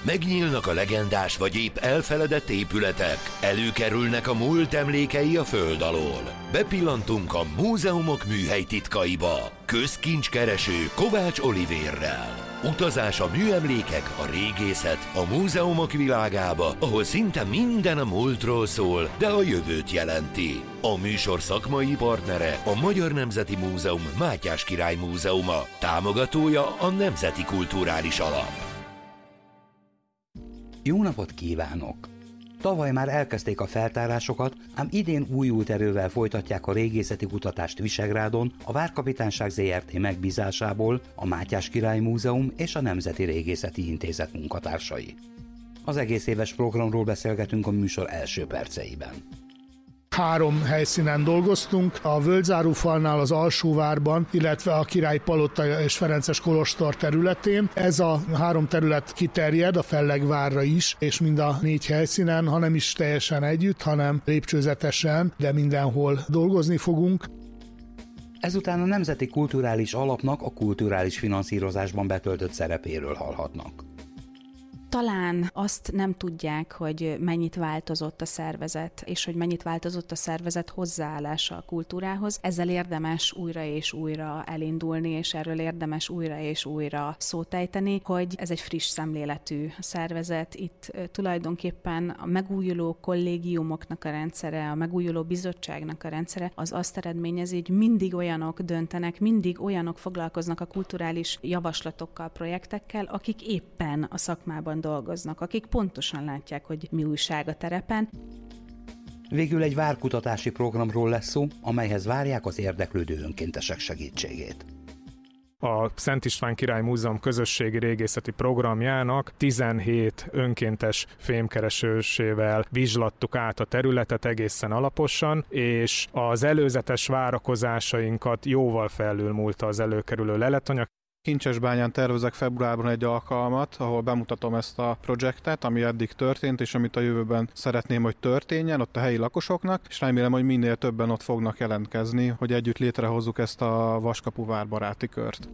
Megnyílnak a legendás vagy épp elfeledett épületek, előkerülnek a múlt emlékei a föld alól. Bepillantunk a múzeumok műhely titkaiba. Közkincskereső Kovács Olivérrel. Utazás a műemlékek, a régészet, a múzeumok világába, ahol szinte minden a múltról szól, de a jövőt jelenti. A műsor szakmai partnere a Magyar Nemzeti Múzeum Mátyás Király Múzeuma, támogatója a Nemzeti Kulturális Alap. Jó napot kívánok! Tavaly már elkezdték a feltárásokat, ám idén újult erővel folytatják a régészeti kutatást Visegrádon a Várkapitányság Zrt. Megbízásából a Mátyás Király Múzeum és a Nemzeti Régészeti Intézet munkatársai. Az egész éves programról beszélgetünk a műsor első perceiben. 3 helyszínen dolgoztunk, a Völgyzárúfalnál, az Alsóvárban, illetve a Király Palota és Ferences kolostor területén. Ez a 3 terület kiterjed a Fellegvárra is, és mind a 4 helyszínen, ha nem is teljesen együtt, hanem lépcsőzetesen, de mindenhol dolgozni fogunk. Ezután a Nemzeti Kulturális Alapnak a kulturális finanszírozásban betöltött szerepéről hallhatnak. Talán azt nem tudják, hogy mennyit változott a szervezet, és hogy mennyit változott a szervezet hozzáállása a kultúrához. Ezzel érdemes újra és újra elindulni, és erről érdemes újra és újra szót ejteni, hogy ez egy friss szemléletű szervezet. Itt tulajdonképpen a megújuló kollégiumoknak a rendszere, a megújuló bizottságnak a rendszere az azt eredményezi, hogy mindig olyanok döntenek, mindig olyanok foglalkoznak a kulturális javaslatokkal, projektekkel, akik éppen a szakmában dolgoznak, akik pontosan látják, hogy mi újság a terepen. Végül egy várkutatási programról lesz szó, amelyhez várják az érdeklődő önkéntesek segítségét. A Szent István Király Múzeum közösségi régészeti programjának 17 önkéntes fémkeresősével vizslattuk át a területet egészen alaposan, és az előzetes várakozásainkat jóval felülmúlta az előkerülő leletanyag. Kincsesbányán tervezek februárban egy alkalmat, ahol bemutatom ezt a projektet, ami eddig történt, és amit a jövőben szeretném, hogy történjen ott a helyi lakosoknak, és remélem, hogy minél többen ott fognak jelentkezni, hogy együtt létrehozzuk ezt a Vaskapuvár baráti kört.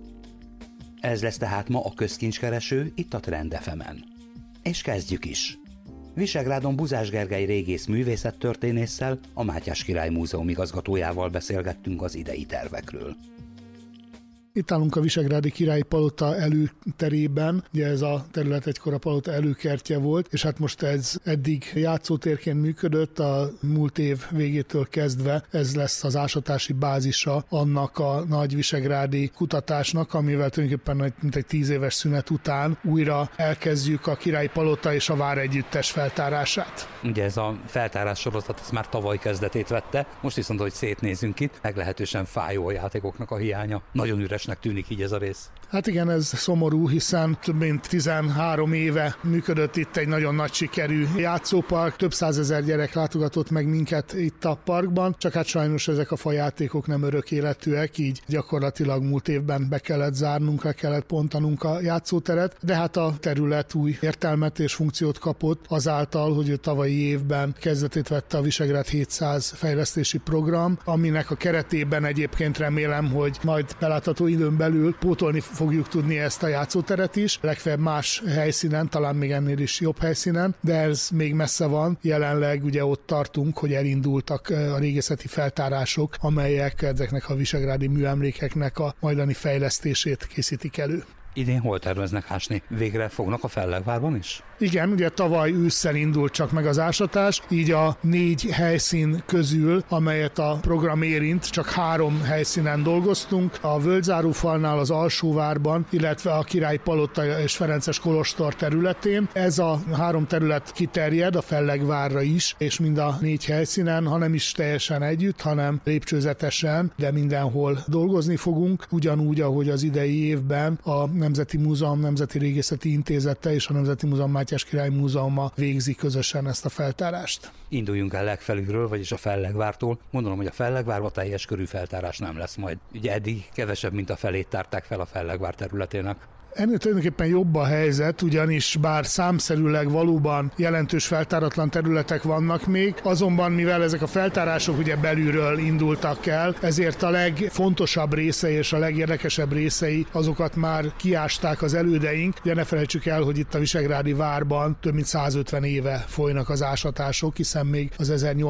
Ez lesz tehát ma a közkincskereső itt a Trend FM-en. És kezdjük is! Visegrádon Buzás Gergely régész művészettörténésszel, a Mátyás Király Múzeum igazgatójával beszélgettünk az idei tervekről. Itt állunk a Visegrádi Királyi Palota előterében, ugye ez a terület egykor a palota előkertje volt, és hát most ez eddig játszótérként működött, a múlt év végétől kezdve ez lesz az ásatási bázisa annak a nagy visegrádi kutatásnak, amivel tulajdonképpen mintegy 10 éves szünet után újra elkezdjük a Királyi Palota és a Vár együttes feltárását. Ugye ez a feltárás sorozat ez már tavaly kezdetét vette, most viszont, hogy szétnézünk itt, meglehetősen fájó a játékoknak a hiánya. Nagyon üresnek tűnik így ez a rész. Hát igen, ez szomorú, hiszen több mint 13 éve működött itt egy nagyon nagy sikerű játszópark, több százezer gyerek látogatott meg minket itt a parkban, csak hát sajnos ezek a fajátékok nem örök életűek, így gyakorlatilag múlt évben be kellett zárnunk, le kellett pontanunk a játszóteret, de hát a terület új értelmet és funkciót kapott azáltal, hogy a tavalyi évben kezdetét vette a Visegrád 700 fejlesztési program, aminek a keretében egyébként remélem, hogy majd belátható időn belül pótolni fogjuk tudni ezt a játszóteret is, legfeljebb más helyszínen, talán még ennél is jobb helyszínen, de ez még messze van. Jelenleg ugye ott tartunk, hogy elindultak a régészeti feltárások, amelyek ezeknek a visegrádi műemlékeknek a majdani fejlesztését készítik elő. Idén hol terveznek ásni? Végre fognak a Fellegvárban is? Igen, ugye tavaly ősszel indult csak meg az ásatás, így a 4 helyszín közül, amelyet a program érint, csak 3 helyszínen dolgoztunk, a Völgyzárúfalnál, az Alsóvárban, illetve a Király Palota és Ferences kolostor területén. Ez a 3 terület kiterjed a Fellegvárra is, és mind a 4 helyszínen, ha nem is teljesen együtt, hanem lépcsőzetesen, de mindenhol dolgozni fogunk, ugyanúgy, ahogy az idei évben a Nemzeti Múzeum, Nemzeti Régészeti Intézete és a Nemzeti Múzeum Mátyás Király Múzeuma végzi közösen ezt a feltárást. Induljunk el legfelülről, vagyis a Fellegvártól. Gondolom, hogy a Fellegvárban teljes körű feltárás nem lesz majd. Ugye eddig kevesebb, mint a felét tárták fel a Fellegvár területének. Ennél tulajdonképpen jobb a helyzet, ugyanis bár számszerűleg valóban jelentős feltáratlan területek vannak még, azonban mivel ezek a feltárások ugye belülről indultak el, ezért a legfontosabb részei és a legérdekesebb részei azokat már kiásták az elődeink. Ugye ne felejtsük el, hogy itt a Visegrádi várban több mint 150 éve folynak az ásatások, hiszen még az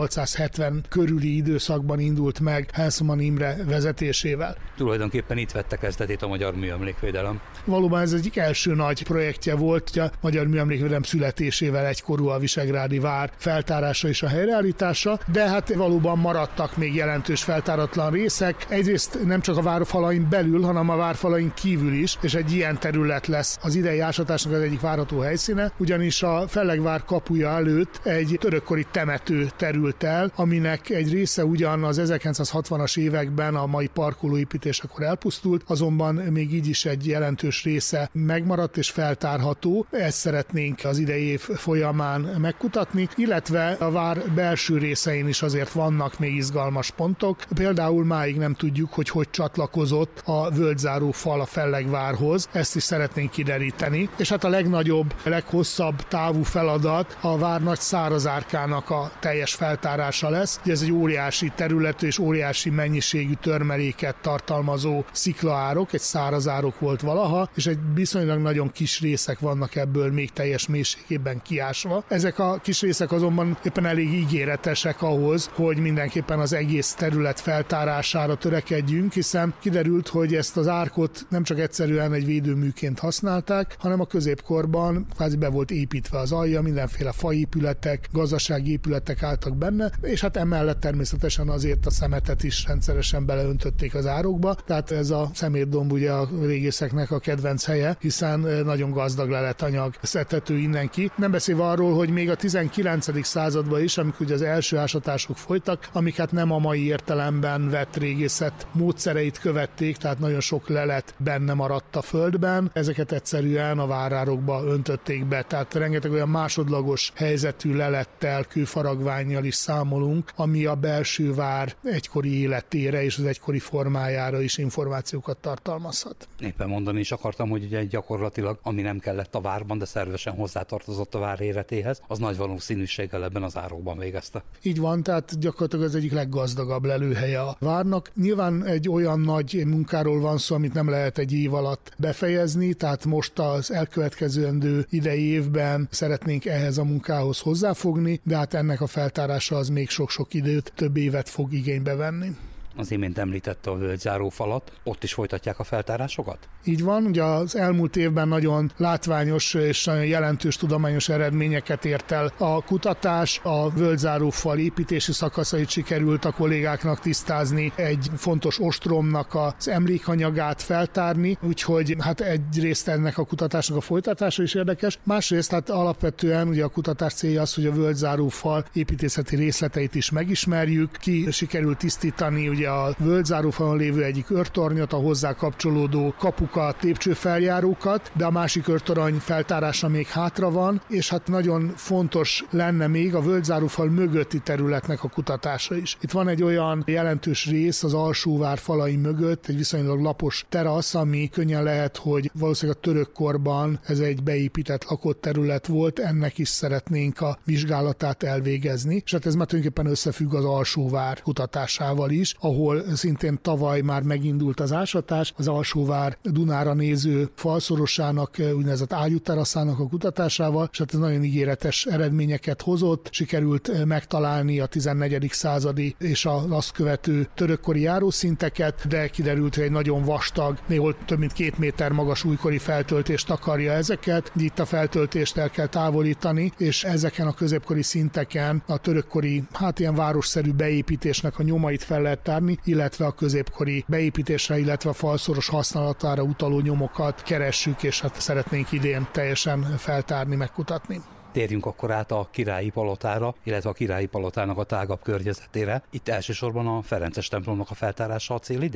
1870 körüli időszakban indult meg Henszman Imre vezetésével. Tulajdonképpen itt vette kezdetét a Magyar Műemlékvédelem. Valóban ez egyik első nagy projektje volt, hogy a Magyar Műemlékvédelem születésével egykorú a Visegrádi vár feltárása és a helyreállítása, de hát valóban maradtak még jelentős feltáratlan részek. Egyrészt nem csak a várfalain belül, hanem a várfalain kívül is, és egy ilyen terület lesz az idei ásatásnak az egyik várható helyszíne, ugyanis a Fellegvár kapuja előtt egy törökkori temető terült el, aminek egy része ugyan az 1960-as években a mai parkolóépítésekor elpusztult, azonban még így is egy jelentős része megmaradt és feltárható. Ezt szeretnénk az idei év folyamán megkutatni, illetve a vár belső részein is azért vannak még izgalmas pontok. Például máig nem tudjuk, hogy csatlakozott a völgyzáró fal a Fellegvárhoz. Ezt is szeretnénk kideríteni. És hát a legnagyobb, leghosszabb távú feladat a vár nagy szárazárkának a teljes feltárása lesz. Ez egy óriási területű és óriási mennyiségű törmeléket tartalmazó sziklaárok, egy szárazárok volt valaha, és egy viszonylag nagyon kis részek vannak ebből még teljes mélységében kiásva. Ezek a kis részek azonban éppen elég ígéretesek ahhoz, hogy mindenképpen az egész terület feltárására törekedjünk, hiszen kiderült, hogy ezt az árkot nem csak egyszerűen egy védőműként használták, hanem a középkorban kvázi be volt építve az alja, mindenféle faépületek, gazdasági épületek álltak benne, és hát emellett természetesen azért a szemetet is rendszeresen beleöntötték az árokba, tehát ez a szemétdomb ugye a régészeknek a kedvenc helye, hiszen nagyon gazdag leletanyag szedhető innen ki. Nem beszélve arról, hogy még a 19. században is, amikor ugye az első ásatások folytak, amik hát nem a mai értelemben vett régészet módszereit követték, tehát nagyon sok lelet benne maradt a földben, ezeket egyszerűen a várárokba öntötték be, tehát rengeteg olyan másodlagos helyzetű lelettel, kőfaragvánnyal is számolunk, ami a belső vár egykori életére és az egykori formájára is információkat tartalmazhat. Éppen mondani is akartam, hogy ugye gyakorlatilag, ami nem kellett a várban, de szervesen hozzátartozott a vár életéhez, az nagy valószínűséggel ebben az árokban végezte. Így van, tehát gyakorlatilag az egyik leggazdagabb lelőhelye a várnak. Nyilván egy olyan nagy munkáról van szó, amit nem lehet egy év alatt befejezni, tehát most az elkövetkezendő idei évben szeretnénk ehhez a munkához hozzáfogni, de hát ennek a feltárása az még sok-sok időt, több évet fog igénybe venni. Az imént említette a völgyzáró falat, ott is folytatják a feltárásokat? Így van, ugye az elmúlt évben nagyon látványos és jelentős tudományos eredményeket ért el a kutatás, a völgyzáró fal építési szakaszait sikerült a kollégáknak tisztázni, egy fontos ostromnak az emlékanyagát feltárni, úgyhogy hát egyrészt ennek a kutatásnak a folytatása is érdekes, másrészt hát alapvetően ugye a kutatás célja az, hogy a völgyzáró fal építészeti részleteit is megismerjük, ki sikerült tisztítani ugye a völgyzárófalon lévő egyik őrtornyot, a hozzá kapcsolódó kapukat, lépcsőfeljárókat, de a másik őrtorony feltárása még hátra van, és hát nagyon fontos lenne még a völgyzárófal mögötti területnek a kutatása is. Itt van egy olyan jelentős rész az alsóvár falai mögött, egy viszonylag lapos terasz, ami könnyen lehet, hogy valószínűleg a török korban ez egy beépített lakott terület volt, ennek is szeretnénk a vizsgálatát elvégezni, és hát ez már tulajdonképpen összefügg az alsóvár kutatásával is, ahol szintén tavaly már megindult az ásatás, az alsóvár Dunára néző falszorosának, úgynevezett ágyúteraszának a kutatásával, és hát ez nagyon ígéretes eredményeket hozott, sikerült megtalálni a 14. századi és azt követő törökkori járószinteket, de kiderült, hogy egy nagyon vastag, néhol több mint 2 méter magas újkori feltöltést takarja ezeket, itt a feltöltést el kell távolítani, és ezeken a középkori szinteken a törökkori, hát ilyen városszerű beépítésnek a nyomait fel lehet tárni, illetve a középkori beépítésre, illetve a falszoros használatára utaló nyomokat keressük, és hát szeretnénk idén teljesen feltárni, megkutatni. Térjünk akkor át a Királyi Palotára, illetve a Királyi Palotának a tágabb környezetére. Itt elsősorban a Ferences templomnak a feltárása a cél idén?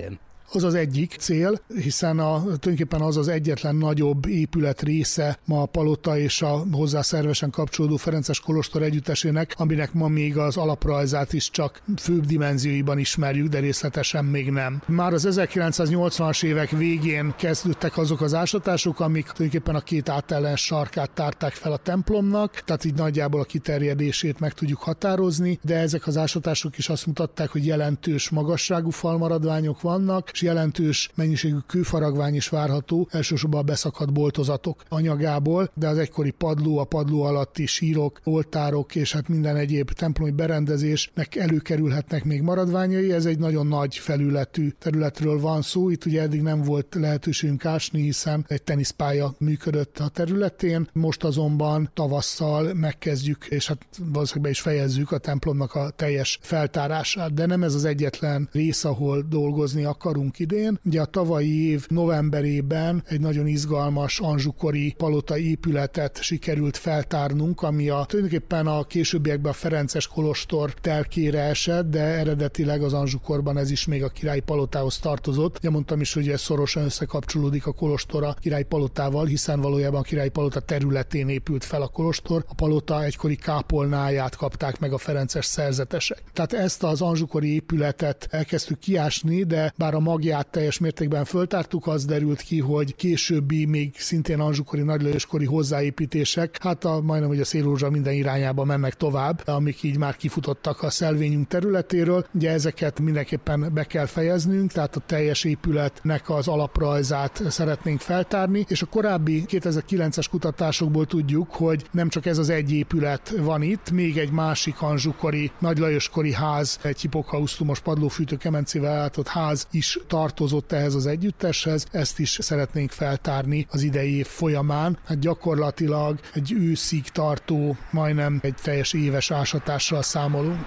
Az az egyik cél, hiszen tulajdonképpen az egyetlen nagyobb épület része ma a palota és a hozzá szervesen kapcsolódó Ferences kolostor együttesének, aminek ma még az alaprajzát is csak főbb dimenzióiban ismerjük, de részletesen még nem. Már az 1980-as évek végén kezdődtek azok az ásatások, amik tulajdonképpen a két átellenes sarkát tárták fel a templomnak, tehát így nagyjából a kiterjedését meg tudjuk határozni, de ezek az ásatások is azt mutatták, hogy jelentős magasságú falmaradványok vannak, és jelentős mennyiségű kőfaragvány is várható, elsősorban a beszakadt boltozatok anyagából, de az egykori padló, a padló alatti sírok, oltárok és hát minden egyéb templomi berendezésnek előkerülhetnek még maradványai. Ez egy nagyon nagy felületű területről van szó. Itt ugye eddig nem volt lehetőségünk ásni, hiszen egy teniszpálya működött a területén. Most azonban tavasszal megkezdjük, és hát valószínűleg be is fejezzük a templomnak a teljes feltárását. De nem ez az egyetlen rész, ahol dolgozni akarunk idén. Ugye a tavalyi év novemberében egy nagyon izgalmas anzsukori palota épületet sikerült feltárnunk, ami tulajdonképpen a későbbiekben a Ferences kolostor telkére esett, de eredetileg az anzsukorban ez is még a királyi palotához tartozott. Ugye mondtam is, hogy ez szorosan összekapcsolódik a kolostor a királyi palotával, hiszen valójában a királyi palota területén épült fel a kolostor. A palota egykori kápolnáját kapták meg a ferences szerzetesek. Tehát ezt az anzsukori épületet elkezdtük kiásni, de bár a magját teljes mértékben föltártuk, az derült ki, hogy későbbi, még szintén anzsukori, nagylajoskori hozzáépítések, majdnem, hogy a szélrózsa minden irányába mennek tovább, amik így már kifutottak a szelvényünk területéről. Ugye ezeket mindenképpen be kell fejeznünk, tehát a teljes épületnek az alaprajzát szeretnénk feltárni, és a korábbi 2009-es kutatásokból tudjuk, hogy nem csak ez az egy épület van itt, még egy másik anzsukori, nagylajoskori ház, egy hipokaustumos padlófűtő kemencével ellátott ház is tartozott ehhez az együtteshez, ezt is szeretnénk feltárni az idei év folyamán. Hát gyakorlatilag egy őszig tartó, majdnem egy teljes éves ásatással számolunk.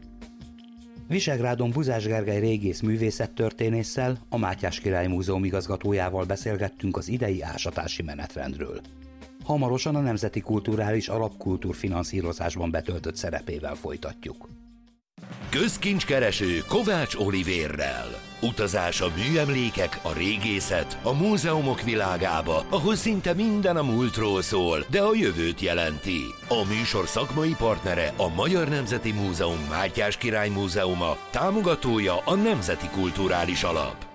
Visegrádon Buzás Gergely régész művészettörténésszel, a Mátyás Király Múzeum igazgatójával beszélgettünk az idei ásatási menetrendről. Hamarosan a Nemzeti Kulturális Alapkultúrfinanszírozásban betöltött szerepével folytatjuk. Közkincskereső Kovács Olivérrel. Utazás a műemlékek, a régészet, a múzeumok világába, ahol szinte minden a múltról szól, de a jövőt jelenti. A műsor szakmai partnere a Magyar Nemzeti Múzeum Mátyás Király Múzeuma, támogatója a Nemzeti Kulturális Alap.